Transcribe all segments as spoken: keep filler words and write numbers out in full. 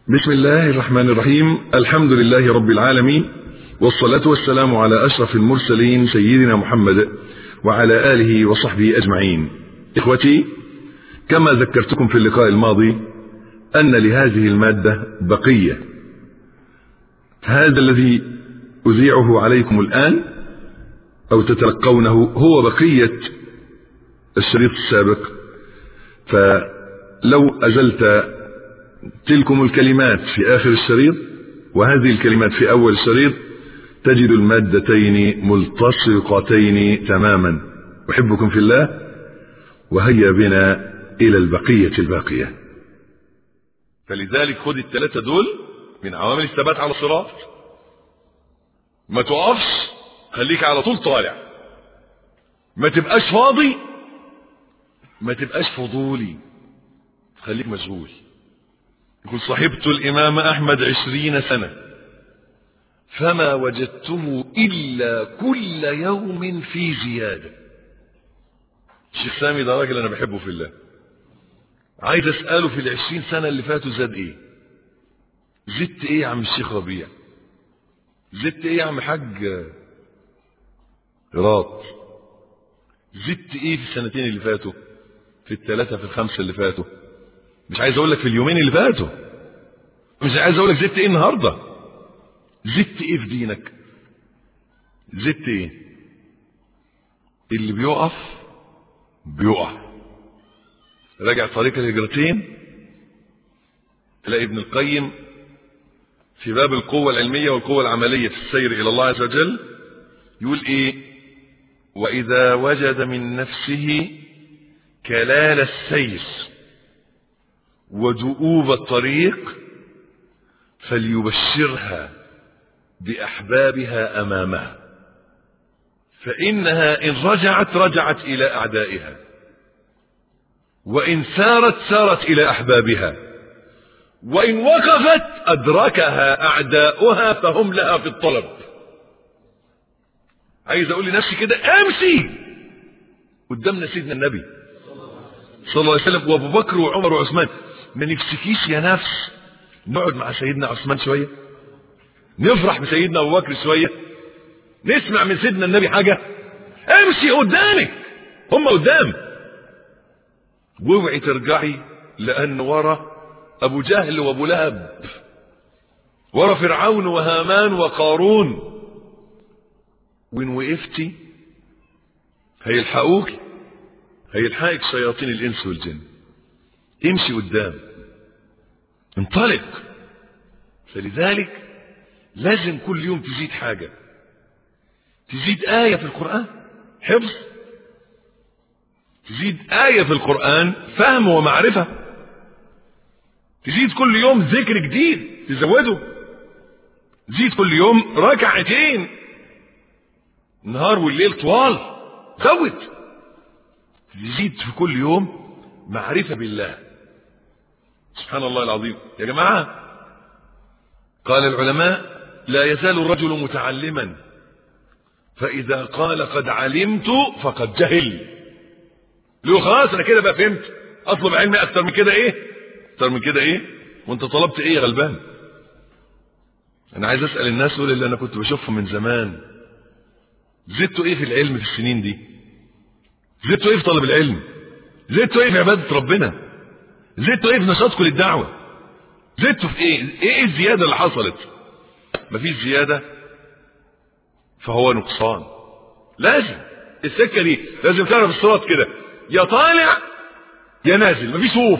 بسم الله الرحمن الرحيم. الحمد لله رب العالمين، والصلاة والسلام على أشرف المرسلين سيدنا محمد وعلى آله وصحبه أجمعين. إخوتي، كما ذكرتكم في اللقاء الماضي أن لهذه المادة بقية. هذا الذي أذيعه عليكم الآن أو تتلقونه هو بقية الشريط السابق، فلو أزلت تلكم الكلمات في آخر الشريط وهذه الكلمات في أول الشريط تجد المادتين ملتصقتين تماما. أحبكم في الله، وهيا بنا إلى البقية الباقية. فلذلك خد الثلاثة دول من عوامل الثبات على الصراط. ما تقفش، خليك على طول طالع، ما تبقاش فاضي، ما تبقاش فضولي، خليك مشغول. يقول: صحبت الإمام أحمد عشرين سنة فما وجدته إلا كل يوم في زيادة. الشيخ سامي ده راجل أنا بحبه في الله. عايز أسأله في العشرين سنة اللي فاتوا زاد إيه؟ زدت إيه يا عم الشيخ ربيع؟ زدت إيه يا عم حاج راد؟ زدت إيه في السنتين اللي فاتوا؟ في الثلاثة في الخمسة اللي فاتوا؟ مش عايز اقول لك في اليومين اللي فاتوا، مش عايز اقول لك زدت ايه النهارده. زدت ايه في دينك؟ زدت ايه؟ اللي بيقف بيقع. راجع طريق الهجرتين تلاقي ابن القيم في باب القوة العلمية والقوة العملية في السير الى الله عز وجل يقول ايه: واذا وجد من نفسه كلال السير ودؤوب الطريق فليبشرها بأحبابها أمامها، فإنها إن رجعت رجعت إلى أعدائها، وإن سارت سارت إلى أحبابها، وإن وقفت أدركها أعداؤها فهم لها في الطلب. عايز أقول لنفسي كده: أمشي قدامنا سيدنا النبي صلى الله عليه وسلم وأبو بكر وعمر وعثمان. ما نفسكيش يا نفس نقعد مع سيدنا عثمان شوية، نفرح بسيدنا أبو بكر شوية، نسمع من سيدنا النبي حاجة؟ امشي قدامك، هم قدام، واوعي ترجعي، لأن ورا أبو جهل وأبو لهب، ورا فرعون وهامان وقارون، وإن وقفتي هيلحقوك، هيلحقك شياطين الإنس والجن. امشي قدام، انطلق. فلذلك لازم كل يوم تزيد حاجة، تزيد آية في القرآن حفظ، تزيد آية في القرآن فهم ومعرفة، تزيد كل يوم ذكر جديد تزوده، تزيد كل يوم ركعتين، النهار والليل طوال زود، تزيد في كل يوم معرفة بالله. سبحان الله العظيم يا جماعة. قال العلماء: لا يزال الرجل متعلما، فإذا قال قد علمت فقد جهل. له خلاص أنا كده بقى فهمت، أطلب علمي أكتر من كده إيه؟ أكتر من كده إيه؟ وأنت طلبت إيه يا غلبان؟ أنا عايز أسأل الناس دول اللي أنا كنت بشوفهم من زمان، زدتوا إيه في العلم في السنين دي؟ زدتوا إيه في طلب العلم؟ زدتوا إيه في عبادة ربنا؟ زدتوا ايه في نشاطكم للدعوة؟ زدتوا في ايه؟ ايه الزيادة اللي حصلت؟ مفيش زيادة فهو نقصان. لازم السكة دي لازم تعرف الصراط كده، يا طالع يا نازل، مفيش وقوف.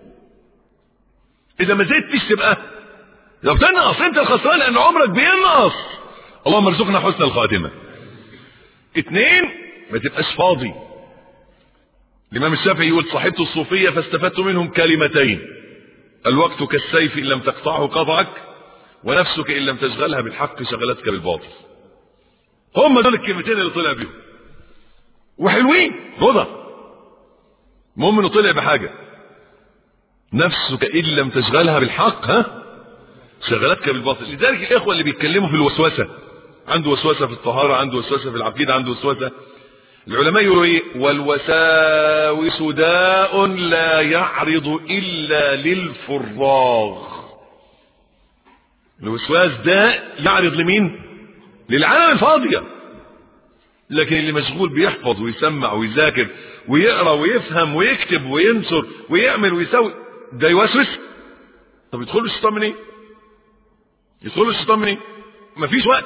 اذا ما زدتش تبقى لو بتنقص انت الخسران، لان عمرك بينقص. اللهم ارزقنا حسن الخاتمة. اتنين، ما تبقاش فاضي. الإمام الشافعي يقول: صحبت الصوفية فاستفدت منهم كلمتين: الوقت كالسيف إن لم تقطعه قطعك، ونفسك إن لم تشغلها بالحق شغلتك بالباطل. هم دول الكلمتين اللي طلع بيهم، وحلوين رضا. المهم انه طلع بحاجة: نفسك إن لم تشغلها بالحق ها شغلتك بالباطل. لذلك الإخوة اللي بيتكلموا في الوسوسة، عنده وسوسة في الطهارة، عنده وسوسة في العقيدة، عنده وسوسة، العلماء يقولوا ايه؟ والوساوس داء لا يعرض الا للفراغ. الوسواس ده يعرض لمين؟ للعالم الفاضية. لكن اللي مشغول بيحفظ ويسمع ويذاكر ويقرأ ويفهم ويكتب وينصر ويعمل ويسوي، ده يوسوس. طب يدخل الشيطان منين؟ يدخل الشيطان منين؟ مفيش وقت.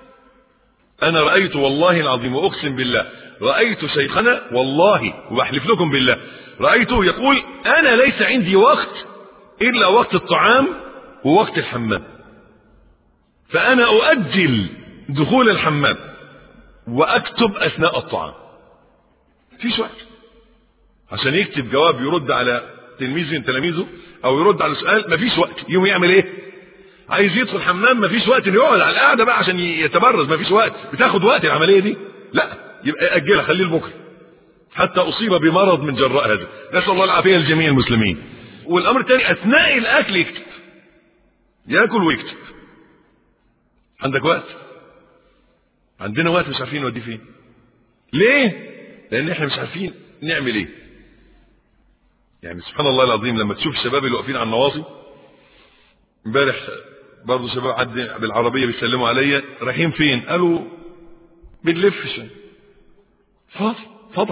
انا رأيت والله العظيم واقسم بالله، رأيت شيخنا والله وبحلف لكم بالله، رأيته يقول انا ليس عندي وقت الا وقت الطعام ووقت الحمام، فانا اؤجل دخول الحمام واكتب اثناء الطعام. مفيش وقت عشان يكتب جواب يرد على تلميذ من تلاميذه او يرد على سؤال. مفيش وقت. يوم يعمل ايه؟ عايز يدخل حمام، مفيش وقت انه يقعد على القعده بقى عشان يتبرز، مفيش وقت. بتاخد وقت العمليه دي؟ لا، يبقى اجلها، خليه لبكره حتى اصيب بمرض من جراء هذا. نسال الله العافيه لجميع المسلمين. والامر الثاني اثناء الاكل يكتب، ياكل ويكتب. عندك وقت؟ عندنا وقت مش عارفين نوديه فين. ليه؟ لان احنا مش عارفين نعمل ايه. يعني سبحان الله العظيم لما تشوف الشباب اللي واقفين على النواصي، امبارح برضه شباب عدى بالعربيه بيسلموا عليا، رايحين فين؟ قالوا بنلف شويه. فاضي فضى،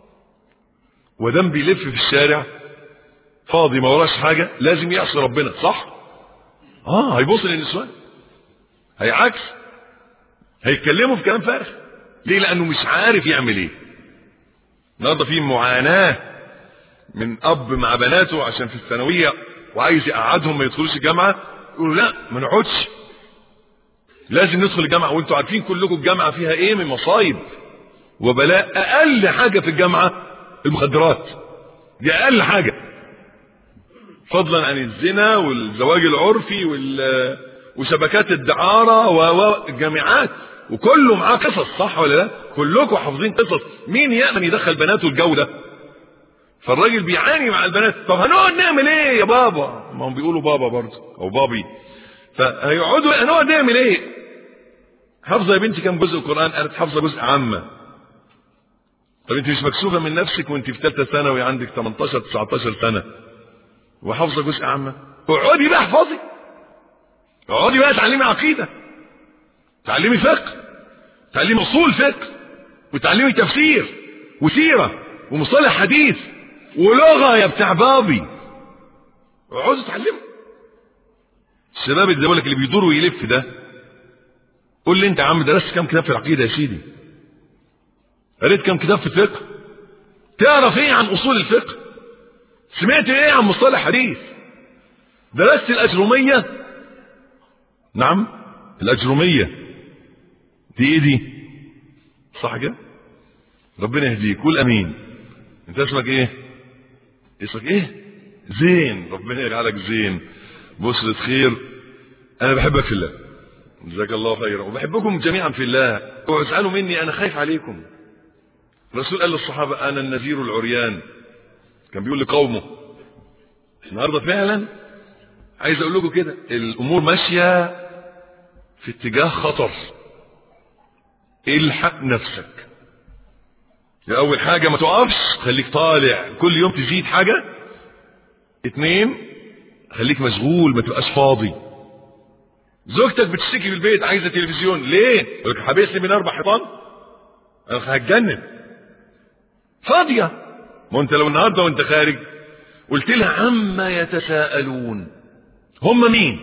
ودم بيلف في الشارع فاضي ما وراش حاجه، لازم يعصي ربنا، صح؟ اه هيبص للنسوان، هيعكس، هيتكلموا في كلام فارغ. ليه؟ لانه مش عارف يعمل ايه. النهارده في معاناه من اب مع بناته عشان في الثانويه وعايز يقعدهم ما يدخلوش الجامعه، يقولوا لا ما نقعدش، لازم ندخل الجامعه. وانتوا عارفين كلكم الجامعه فيها ايه من مصايب وبلاء. اقل حاجه في الجامعه المخدرات، دي اقل حاجه، فضلا عن الزنا والزواج العرفي وشبكات الدعاره والجامعات، وكله معاه قصص، صح ولا لا؟ كلكم حافظين قصص. مين يامن يدخل بناته الجو ده؟ فالراجل بيعاني مع البنات. طب هنقعد نعمل ايه يا بابا؟ ما هم بيقولوا بابا برضه او بابي، فهيقعدوا هنقعد نعمل ايه؟ حافظه يا بنتي كم جزء القران؟ قالت حافظه جزء عامه. طب انت مش مكسوفه من نفسك وانت في ثالثه ثانوي عندك تمنتاشر تسعتاشر سنه وحافظه جزء عامه؟ اقعدي بقى احفظي، اقعدي بقى اتعلمي عقيده، تعلمي فقه، تعلمي اصول فقه، وتعلمي تفسير وسيره ومصطلح حديث ولغه يا بتاع بابي. اقعدوا اتعلموا. الشباب اللي بقول لك اللي بيدور ويلف ده، قول لي انت يا عم درست كام كتاب في العقيده يا سيدي؟ قريت كام كتاب في الفقه؟ تعرف ايه عن اصول الفقه؟ سمعت ايه عن مصطلح حديث؟ درست الاجروميه؟ نعم الاجروميه دي ايه دي؟ صح كده؟ ربنا يهديك، قول امين. انت اسمك ايه؟ اسمك ايه؟ زين. ربنا يجعلك زين، بشرة خير. انا بحبك في الله، جزاك الله خيرا، وبحبكم جميعا في الله. اوعوا تزعلوا مني، انا خايف عليكم. الرسول قال للصحابه انا النذير العريان، كان بيقول لقومه. النهارده فعلا عايز اقول لكم كده، الامور ماشيه في اتجاه خطر. الحق نفسك. اول حاجه ما تقفش، خليك طالع كل يوم تزيد حاجه. اتنين، خليك مشغول ما تبقاش فاضي. زوجتك بتشتكي في البيت عايزه تلفزيون، ليه؟ يقول لك حبسني من اربع حيطان، انا هتجنن. فاضيه. ما انت لو النهارده وانت خارج قلت لها عما يتساءلون، هم مين؟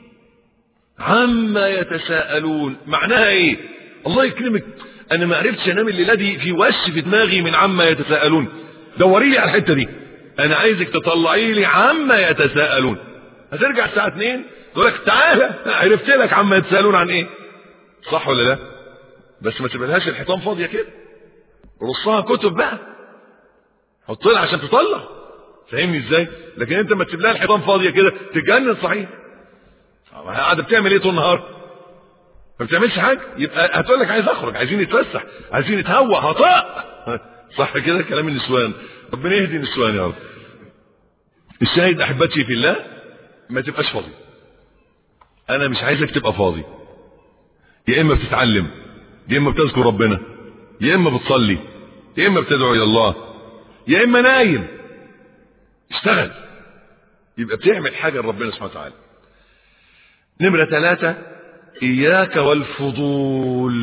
عما يتساءلون معناها ايه؟ الله يكرمك، انا ما عرفتش انام الليله دي في وش في دماغي من عما يتساءلون. دوري لي على الحته دي، انا عايزك تطلعي لي عما يتساءلون. هترجع الساعه اتنين تقول لك تعالى عرفت لك عما يتساءلون عن ايه، صح ولا لا؟ بس ما تبقالهاش الحيطان فاضيه كده، رصها كتب بقى، حط لها عشان تطلع، فاهمني ازاي؟ لكن انت ما تسيب لها الحيطان فاضيه كده تتجنن. صحيح قاعده بتعمل ايه طول النهار؟ ما بتعملش حاجه. يبقى هتقول لك عايز اخرج، عايزين نتفسح، عايزين نتهوى، هطاء، صح كده؟ كلام النسوان. ربنا يهدي النسوان يا رب. الشاهد احبتي في الله، ما تبقاش فاضي. انا مش عايزك تبقى فاضي. يا اما بتتعلم، يا اما بتذكر ربنا، يا اما بتصلي، يا اما بتدعو الى الله، يا اما نايم. اشتغل، يبقى بتعمل حاجه لربنا سبحانه وتعالى. نمرة ثلاثة، إياك والفضول.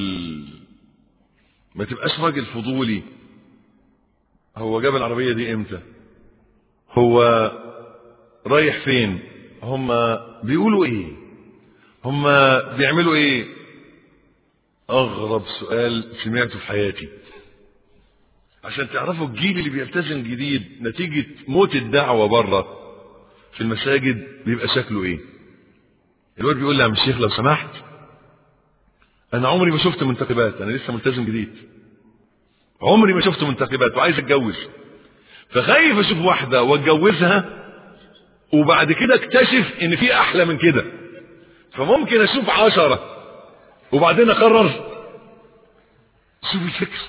ما تبقاش راجل فضولي. هو جاب العربية دي امتى؟ هو رايح فين؟ هم بيقولوا ايه؟ هم بيعملوا ايه؟ اغرب سؤال سمعته في حياتي. عشان تعرفوا الجيل اللي بيلتزم جديد نتيجة موت الدعوة بره في المساجد بيبقى شكله ايه. الواد بيقول لي يا عم الشيخ لو سمحت، انا عمري ما شفت منتخبات، انا لسه ملتزم جديد، عمري ما شفت منتخبات وعايز اتجوز، فخايف اشوف واحدة واتجوزها وبعد كده اكتشف ان في احلى من كده، فممكن اشوف عشرة وبعدين اقرر. شوف الفكر.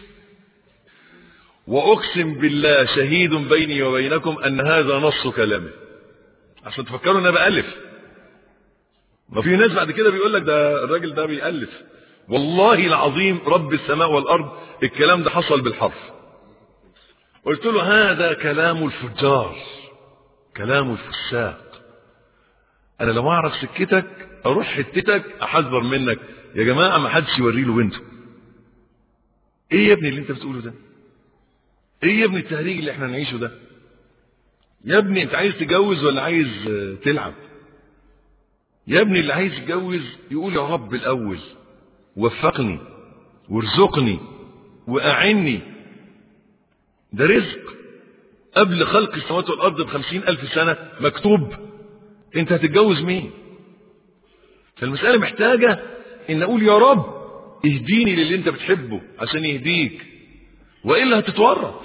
واقسم بالله شهيد بيني وبينكم ان هذا نص كلامه، عشان تفكروا ان انا بألف. ما في ناس بعد كده بيقول لك ده الراجل ده بيألف. والله العظيم رب السماء والارض الكلام ده حصل بالحرف. قلت له هذا كلام الفجار، كلام الفساق. انا لو اعرف سكتك اروح حتتك احذر منك. يا جماعه ما حدش يوري له بنته. ايه يا ابني اللي انت بتقوله ده؟ ايه يا ابني التهريج اللي احنا نعيشه ده؟ يا ابني انت عايز تتجوز ولا عايز تلعب؟ يا ابني اللي عايز يتجوز يقول يا رب الاول وفقني وارزقني واعني. ده رزق قبل خلق السماوات والارض بخمسين الف سنة مكتوب. انت هتتجوز مين؟ فالمسألة محتاجة ان اقول يا رب اهديني للي انت بتحبه عشان يهديك، وإلا هتتورط.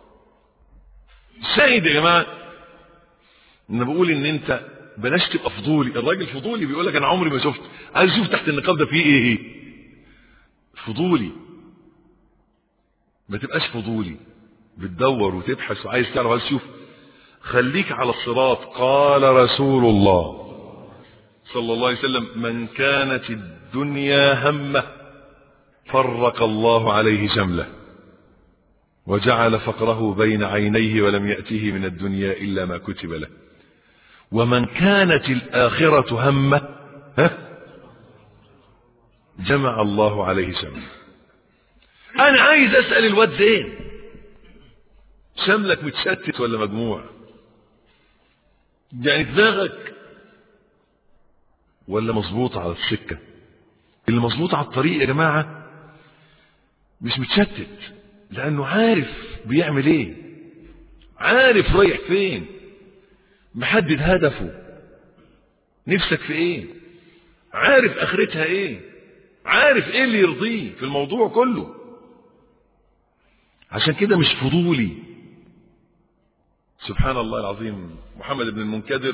شاهد يا جماعة انا بقول ان انت بلاش تبقى فضولي. الراجل فضولي بيقول لك انا عمري ما شفت، عايز اشوف تحت النقاب ده فيه ايه. فضولي. ما تبقاش فضولي بتدور وتبحث وعايز تعرف عايز تشوف. خليك على الصراط. قال رسول الله صلى الله عليه وسلم من كانت الدنيا همه فرق الله عليه شمله وجعل فقره بين عينيه ولم يأته من الدنيا إلا ما كتب له. ومن كانت الآخرة همه ها جمع الله عليه شمله. أنا عايز أسأل الواد زين، شملك متشتت ولا مجموع؟ يعني دماغك ولا مظبوط على السكة؟ اللي مظبوط على الطريق يا جماعة مش متشتت، لأنه عارف بيعمل ايه، عارف رايح فين، محدد هدفه، نفسك في ايه، عارف اخرتها ايه، عارف ايه اللي يرضيه في الموضوع كله. عشان كده مش فضولي. سبحان الله العظيم. محمد بن المنكدر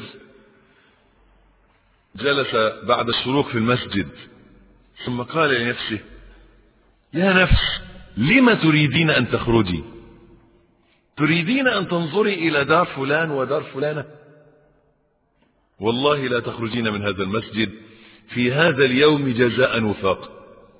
جلس بعد الشروق في المسجد ثم قال لنفسه يا نفس لما تريدين أن تخرجي؟ تريدين أن تنظري إلى دار فلان ودار فلانة؟ والله لا تخرجين من هذا المسجد في هذا اليوم جزاء وفاق.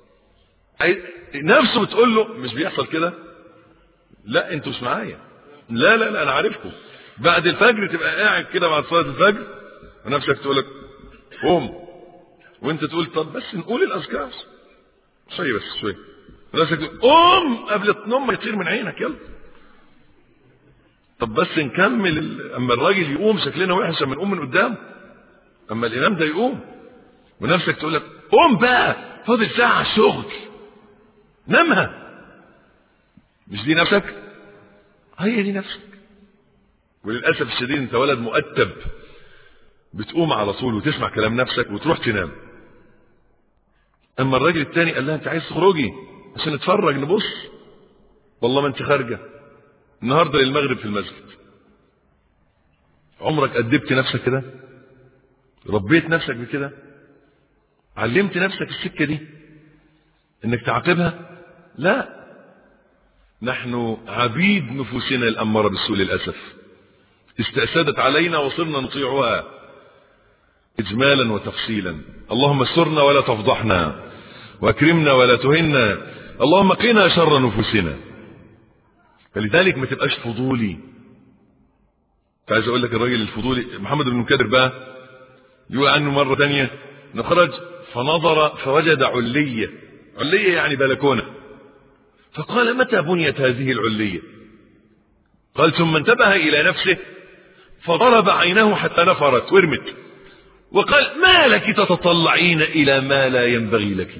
نفسه بتقول له مش بيحصل كده؟ لا انتوا مش معايا، لا لا لا انا عارفكم. بعد الفجر تبقى قاعد كده بعد صلاة الفجر ونفسك تقول لك قوم، وانت تقول طب بس نقول الاذكار شويه بس شويه، ونفسك تقول قوم قبل النوم ما يطير من عينك يلا. طب بس نكمل ال... اما الراجل يقوم شكلنا وحش اما نقوم من قدام، اما الامام ده يقوم ونفسك تقول لك قوم بقى فاضل ساعه على الشغل نامها. مش دي نفسك؟ هي دي نفسك. وللاسف الشديد انت ولد مؤدب بتقوم على طول وتسمع كلام نفسك وتروح تنام. اما الراجل التاني قال لها انت عايز تخرجي عشان نتفرج نبص، والله ما انت خارجه النهارده للمغرب في المسجد. عمرك أدبت نفسك كده؟ ربيت نفسك بكده؟ علمت نفسك السكه دي انك تعاقبها؟ لا، نحن عبيد نفوسنا الأمارة بالسوء للأسف، استأسدت علينا وصرنا نطيعها إجمالا وتفصيلا. اللهم استرنا ولا تفضحنا واكرمنا ولا تهنا، اللهم قنا شر نفوسنا. فلذلك ما تبقاش فضولي. فعايز اقول لك الراجل الفضولي محمد بن المنكدر بقى يقول عنه مرة تانية نخرج فنظر فوجد علية، علية يعني بلكونة، فقال متى بنيت هذه العلية؟ قال ثم انتبه إلى نفسه فضرب عينه حتى نفرت ورمت، وقال ما لك تتطلعين إلى ما لا ينبغي لك؟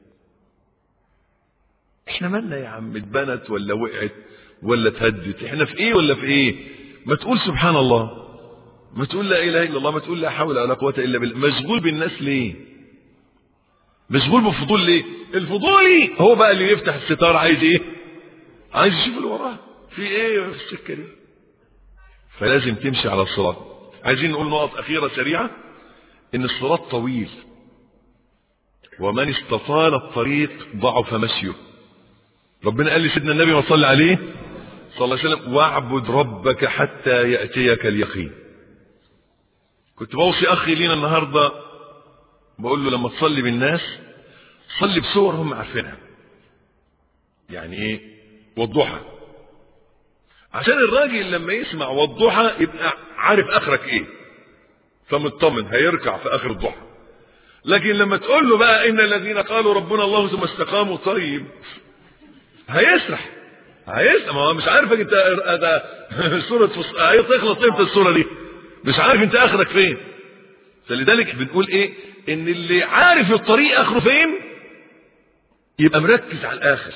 احنا مالنا يا عم، اتبنت ولا وقعت ولا تهدت، احنا في ايه ولا في ايه؟ ما تقول سبحان الله، ما تقول لا اله الا الله، ما تقول لا حول ولا قوه الا بالله. مشغول بالناس ليه؟ مشغول بالفضول ليه؟ الفضولي هو بقى اللي يفتح الستار عايز ايه؟ عايز يشوف اللي وراه في ايه في السكه دي. فلازم تمشي على الصراط. عايزين نقول نقط اخيره سريعه، ان الصراط طويل، ومن استطال الطريق ضعف مشيه. ربنا قال لسيدنا النبي ما صلى عليه صلى الله عليه وسلم واعبد ربك حتى يأتيك اليقين. كنت بوصي اخي لينا النهارده بقول له لما تصلي بالناس صلي بصور هم عارفينها. يعني ايه؟ والضحى، عشان الراجل لما يسمع والضحى يبقى عارف اخرك ايه، فمطمن هيركع في اخر الضحى. لكن لما تقول له بقى ان الذين قالوا ربنا الله ثم استقاموا، طيب هيسرح هيسرح ما هو مش عارفك انت ده سوره هتخلص امتى السوره دي، مش عارف انت اخرك فين. فلذلك بنقول ايه؟ ان اللي عارف الطريق اخره فين يبقى مركز على الاخر.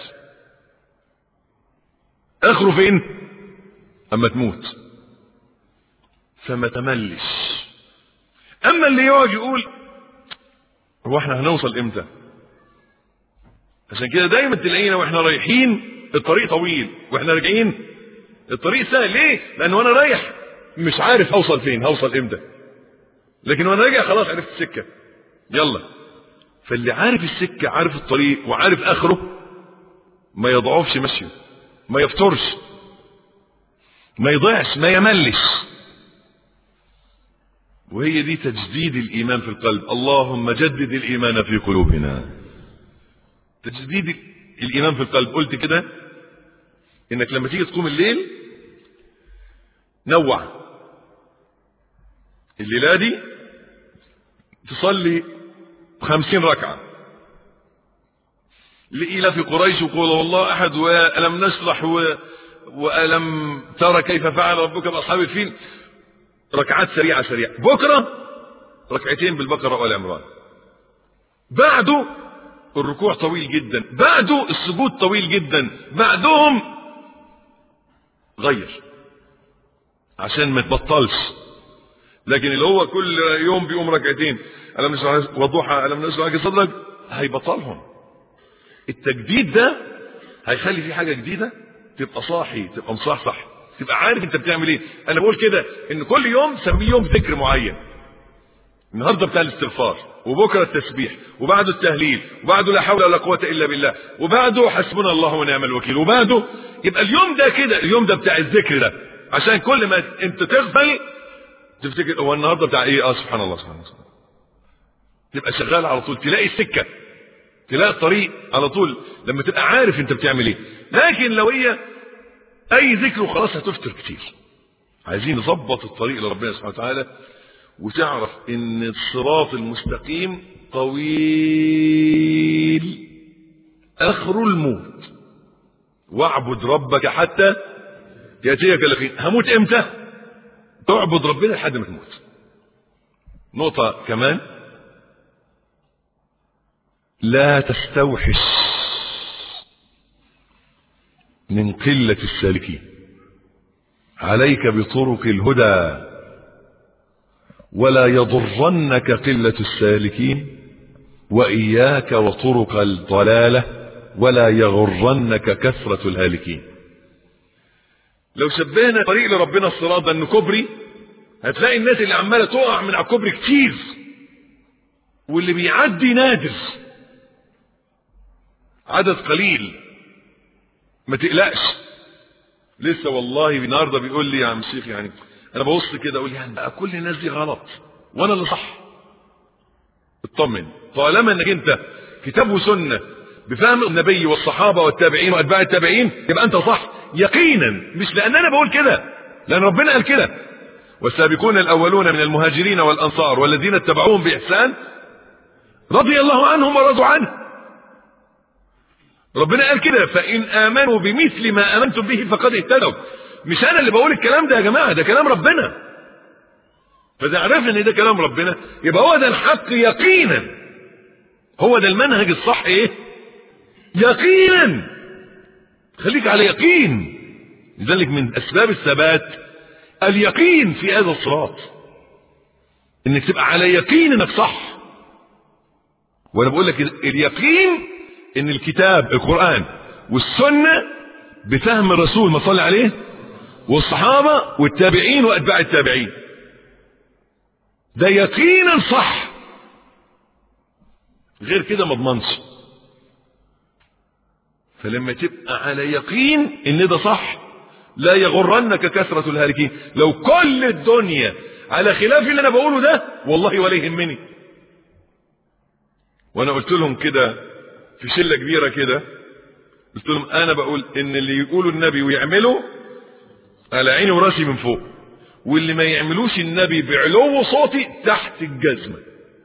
اخره فين؟ اما تموت، فما تملش. اما اللي يقعد يقول هو احنا هنوصل امتى؟ عشان كده دايما تلاقينا واحنا رايحين الطريق طويل واحنا راجعين الطريق سهل. ليه؟ لان وانا رايح مش عارف اوصل فين، هوصل امتى، لكن وانا راجع خلاص عرفت السكه يلا. فاللي عارف السكه عارف الطريق وعارف اخره ما يضعفش مشيه، ما يفترش، ما يضيعش، ما يملش. وهي دي تجديد الايمان في القلب. اللهم جدد الايمان في قلوبنا. تجديد الايمان في القلب قلت كده انك لما تيجي تقوم الليل نوع الليله دي تصلي خمسين ركعه لإيلاف قريش وقول والله احد والم نشرح و... والم ترى كيف فعل ربك باصحاب الفيل. ركعات سريعه سريعه. بكره ركعتين بالبقره وآل عمران. بعده الركوع طويل جدا، بعده السجود طويل جدا، بعدهم غير عشان ما تبطلش. لكن اللي هو كل يوم بيقوم ركعتين ألم نشرح وضحى ألم نشرح لك صدرك هيبطلهم. التجديد ده هيخلي في حاجه جديده، تبقى صاحي، تبقى مصحصح، تبقى عارف انت بتعمل ايه. انا بقول كده ان كل يوم سميه يوم ذكر معين. النهارده بتاع الاستغفار، وبكره التسبيح، وبعده التهليل، وبعده لا حول ولا قوه الا بالله، وبعده حسبنا الله ونعم الوكيل، وبعده يبقى اليوم ده كده، اليوم ده بتاع الذكر ده، عشان كل ما انت تغفل تفتكر هو النهارده بتاع ايه. اه سبحان الله سبحان الله. تبقى شغال على طول، تلاقي السكه، تلاقي الطريق على طول لما تبقى عارف انت بتعمل ايه. لكن لو هي اي ذكر وخلاص هتفتر كتير. عايزين نظبط الطريق لربنا سبحانه وتعالى، وتعرف ان الصراط المستقيم طويل اخر الموت. واعبد ربك حتى ياتيك اليقين. هموت امتى؟ تعبد ربنا لحد ما تموت. نقطة كمان، لا تستوحش من قلة السالكين، عليك بطرق الهدى، ولا يضرنك قلة السالكين، وإياك وطرق الضلالة، ولا يغرنك كثرة الهالكين. لو شبهنا طريق لربنا الصراط ده انه كوبري، هتلاقي الناس اللي عمالة تقع من على الكوبري كتير، واللي بيعدي نادر، عدد قليل. ما تقلقش. لسه والله النهارده بيقول لي يا عم شيخ، يعني انا ببص كده اقول يعني كل الناس دي غلط وانا اللي صح. اطمن، طالما انك انت كتاب وسنه بفهم النبي والصحابه والتابعين واتباع التابعين يبقى انت صح يقينا، مش لان انا بقول كده، لان ربنا قال كده. والسابقون الأولون من المهاجرين والأنصار والذين اتبعوهم بإحسان رضي الله عنهم ورضوا عنه. ربنا قال كده فإن آمنوا بمثل ما آمنتم به فقد اهتدوا. مش أنا اللي بقول الكلام ده يا جماعة، ده كلام ربنا. فإذا عرفنا إن ده كلام ربنا يبقى هو ده الحق يقينا، هو ده المنهج الصح. إيه يقينا؟ خليك على يقين. لذلك من أسباب الثبات اليقين في هذا الصراط، إنك تبقى على يقين إنك صح. وأنا بقول لك اليقين إن الكتاب القرآن والسنة بفهم الرسول ما صلى عليه والصحابة والتابعين وأتباع التابعين، ده يقينا صح. غير كده ما اضمنش. فلما تبقى على يقين ان ده صح لا يغرنك كثرة الهالكين. لو كل الدنيا على خلاف اللي انا بقوله ده والله ولا يهمني. وانا قلت لهم كده في شلة كبيرة كده، قلت لهم انا بقول ان اللي يقولوا النبي ويعملوا على عيني وراسي من فوق، واللي ما يعملوش النبي بعلو صوتي تحت الجزمة.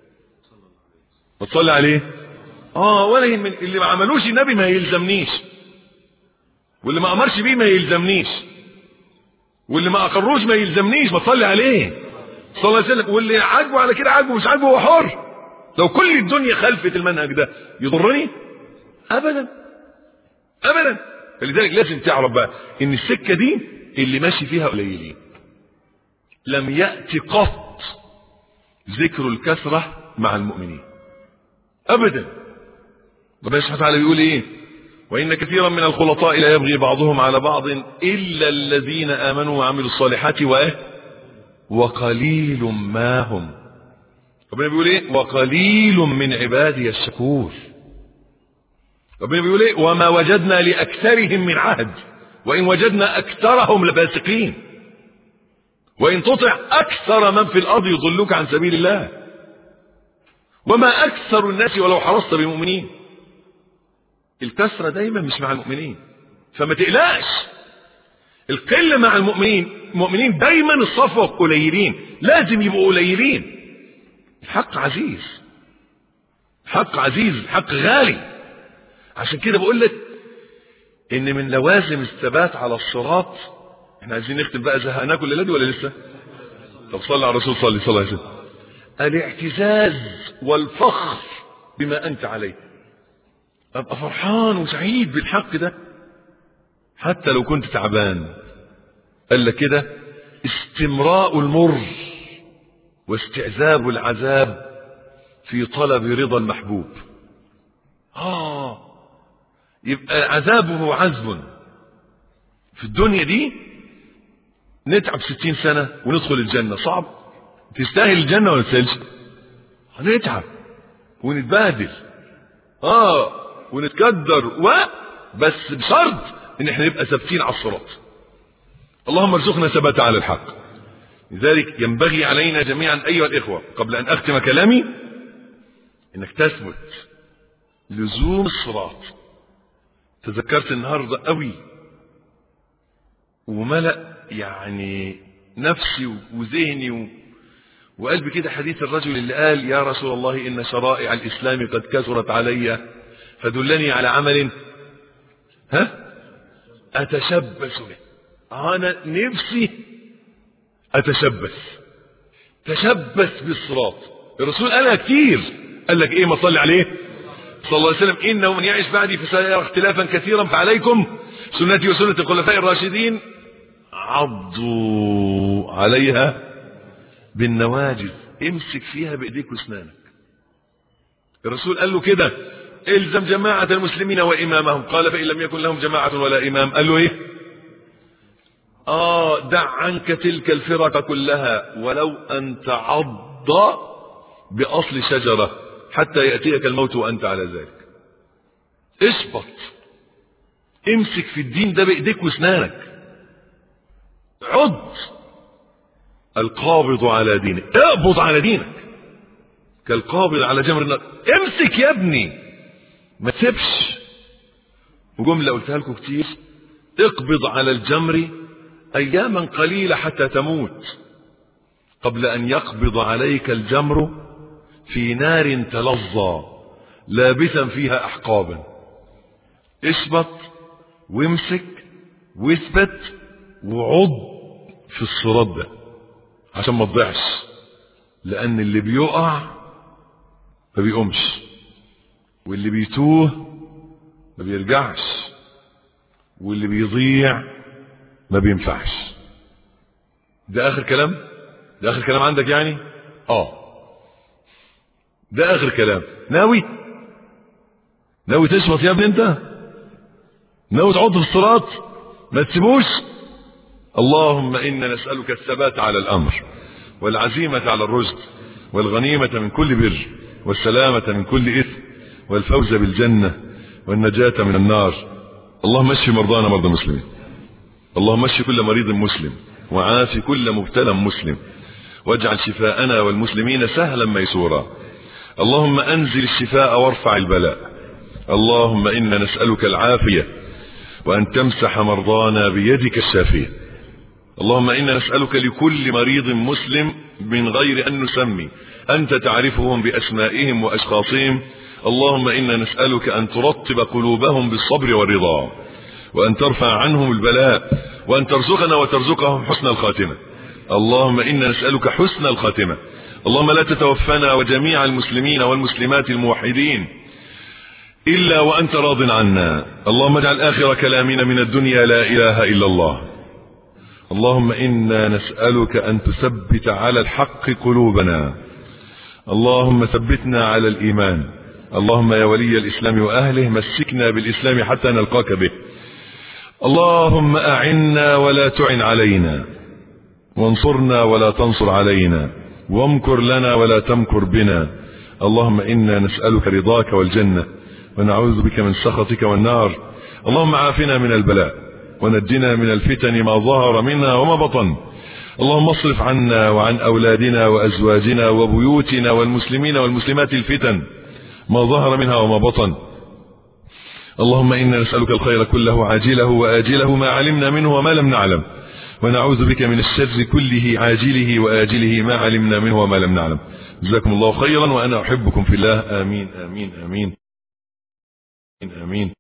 بتصلي عليه اه ولا يهمني. اللي ما عملوش النبي ما يلزمنيش، واللي ما امرش بيه ما يلزمنيش، واللي ما اقروش ما يلزمنيش. بتصلي عليه صلى الله عليه وسلم. واللي عاجبه على كده عاجبه، مش عاجبه هو حر. لو كل الدنيا خلفت المنهج ده يضرني ابدا ابدا. فلذلك لازم تعرف بقى ان السكة دي اللي ماشي فيها قليلين. لم يأتي قط ذكر الكثرة مع المؤمنين ابدا. ربنا سبحانه وتعالى بيقول ايه؟ وان كثيرا من الخلطاء لا يبغي بعضهم على بعض الا الذين امنوا وعملوا الصالحات وايه وقليل ما هم. ربنا بيقول ايه؟ وقليل من عبادي الشكور. ربنا بيقول ايه؟ وما وجدنا لاكثرهم من عهد وان وجدنا اكثرهم لفاسقين وان تطع اكثر من في الارض يضلوك عن سبيل الله وما اكثر الناس ولو حرصت بمؤمنين. الكثرة دايما مش مع المؤمنين، فما تقلقش. القلة مع المؤمنين، المؤمنين دايما الصفوة قليلين، لازم يبقوا قليلين. الحق عزيز، حق عزيز، حق غالي. عشان كده بقول لك ان من لوازم الثبات على الصراط، احنا عايزين نختم بقى، زهقناكم الليله دي ولا لسه؟ طب صلى على الرسول صلى الله عليه وسلم. الاعتزاز والفخر بما انت عليه. ابقى فرحان وسعيد بالحق ده حتى لو كنت تعبان. قال لك كده استمراء المر واستعذاب العذاب في طلب رضا المحبوب. اه يبقى عذابه عذب في الدنيا دي. نتعب ستين سنة وندخل الجنة، صعب؟ تستاهل الجنة ولا تستاهلش؟ هنتعب ونتبهدل اه ونتكدر و بس بشرط ان احنا نبقى ثابتين على الصراط. اللهم ارزقنا ثبات على الحق. لذلك ينبغي علينا جميعا ايها الاخوة قبل ان اختم كلامي انك تثبت لزوم الصراط. تذكرت النهاردة قوي وملأ يعني نفسي وذهني وقلبي كده حديث الرجل اللي قال يا رسول الله إن شرائع الإسلام قد كثرت علي فدلني على عمل ها أتشبث به. أنا نفسي أتشبث تشبث بالصراط. الرسول قالها كتير. قال لك إيه؟ ما صلي عليه صلى الله عليه وسلم إنه من يعيش بعدي فسيرى اختلافا كثيرا فعليكم سنتي وسنة الخلفاء الراشدين عضوا عليها بالنواجذ. امسك فيها بايديك واسنانك. الرسول قال له كده الزم جماعة المسلمين وامامهم. قال فإن لم يكن لهم جماعة ولا امام قال له ايه؟ اه دع عنك تلك الفرق كلها ولو ان تعض باصل شجرة حتى يأتيك الموت وانت على ذلك. اشبط، امسك في الدين ده بايديك واسنانك. عض. القابض على دينك، اقبض على دينك كالقابض على جمر النار. امسك يا ابني ما تسيبش. وجملة قلتها لكم كتير، اقبض على الجمر اياما قليلة حتى تموت قبل أن يقبض عليك الجمر في نار تلظى لابثا فيها أحقابا. اثبت وامسك واثبت وعض في الصراط ده عشان ما تضيعش، لأن اللي بيقع ما بيقومش، واللي بيتوه ما بيرجعش، واللي بيضيع ما بينفعش. ده آخر كلام؟ ده آخر كلام عندك يعني؟ آه ده آخر كلام. ناوي؟ ناوي تشبط يا ابني انت؟ ناوي تعض في الصراط؟ ما تسيبوش. اللهم إنا نسألك الثبات على الأمر، والعزيمة على الرشد، والغنيمة من كل بر، والسلامة من كل إثم، والفوز بالجنة، والنجاة من النار. اللهم اشف مرضانا مرضى المسلمين، اللهم اشف كل مريض مسلم، وعاف كل مبتلى مسلم، واجعل شفاءنا والمسلمين سهلا ميسورا. اللهم أنزل الشفاء وارفع البلاء. اللهم إنا نسألك العافية، وأن تمسح مرضانا بيدك الشافية. اللهم إنا نسألك لكل مريض مسلم من غير أن نسمي، أنت تعرفهم بأسمائهم وأشخاصهم. اللهم إنا نسألك أن ترطب قلوبهم بالصبر والرضا، وأن ترفع عنهم البلاء، وأن ترزقنا وترزقهم حسن الخاتمة. اللهم إنا نسألك حسن الخاتمة. اللهم لا تتوفنا وجميع المسلمين والمسلمات الموحدين إلا وأنت راض عنا. اللهم اجعل آخر كلامنا من الدنيا لا إله إلا الله. اللهم إنا نسألك أن تثبت على الحق قلوبنا. اللهم ثبتنا على الإيمان. اللهم يا ولي الإسلام وأهله مسكنا بالإسلام حتى نلقاك به. اللهم أعنا ولا تعن علينا، وانصرنا ولا تنصر علينا، وامكر لنا ولا تمكر بنا. اللهم إنا نسألك رضاك والجنة، ونعوذ بك من سخطك والنار. اللهم عافنا من البلاء، ونجنا من الفتن ما ظهر منها وما بطن. اللهم اصرف عنا وعن أولادنا وأزواجنا وبيوتنا والمسلمين والمسلمات الفتن ما ظهر منها وما بطن. اللهم إنا نسألك الخير كله عاجله وآجله ما علمنا منه وما لم نعلم، ونعوذ بك من الشر كله عاجله وآجله ما علمنا منه وما لم نعلم. جزاكم الله خيرا، وأنا أحبكم في الله. آمين آمين آمين آمين.